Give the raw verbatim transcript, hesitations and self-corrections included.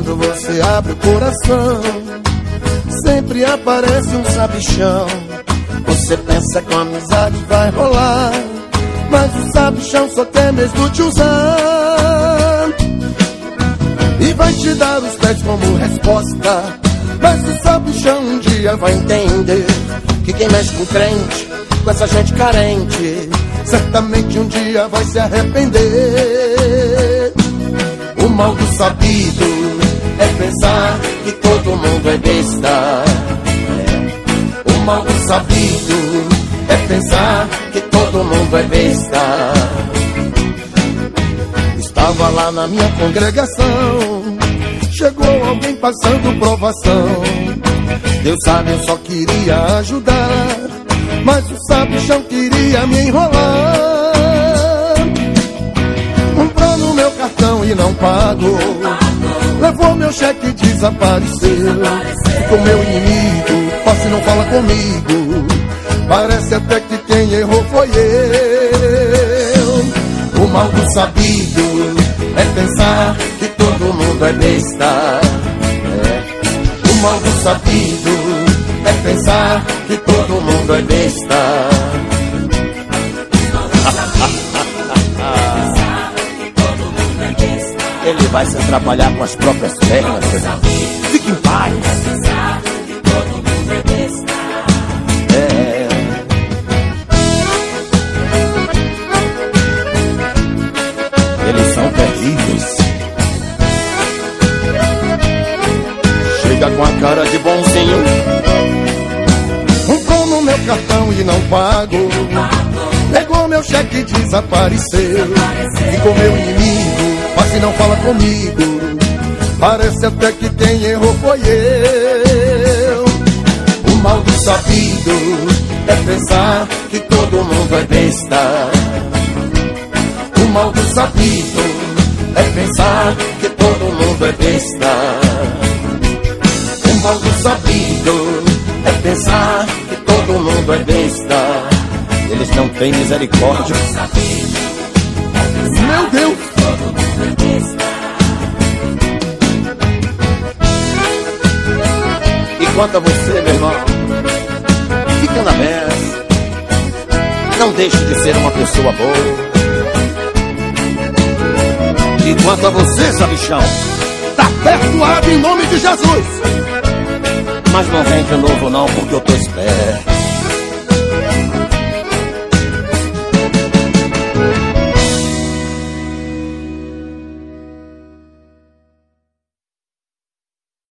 quando você abre o coração, sempre aparece um sabichão. Você pensa que a amizade vai rolar, mas o sabichão só quer mesmo te usar e vai te dar os pés como resposta. Mas o sabichão um dia vai entender que quem mexe com crente, com essa gente carente, certamente um dia vai se arrepender. O mal do sabido é pensar que todo mundo é besta. É. O mal do sabido é pensar que todo mundo é besta. Estava lá na minha congregação, chegou alguém passando provação. Deus sabe, eu só queria ajudar, mas o sabichão queria me enrolar. Comprou no meu cartão e não pagou, levou meu cheque e desapareceu. Ficou meu inimigo, quase não fala comigo. Parece até que quem errou foi eu. O mal do sabido é pensar que todo mundo é besta. É. O mal do sabido é pensar que todo mundo é besta. Ele vai se atrapalhar com as próprias pernas. Fique em paz. É. Eles são terríveis. Chega com a cara de bonzinho, comprou no meu cartão e não pago, pegou meu cheque e desapareceu. Ficou meu inimigo, quase não fala comigo. Parece até que quem errou foi eu. O mal do sabido é pensar que todo mundo é besta. O mal do sabido é pensar que todo mundo é besta. O mal do sabido é pensar que todo mundo é besta. Eles não têm misericórdia. Meu Deus! E quanto a você, meu irmão, fica na mesa. Não deixe de ser uma pessoa boa. E quanto a você, sabichão, tá perdoado em nome de Jesus. Mas não vem de novo não, porque eu tô esperto.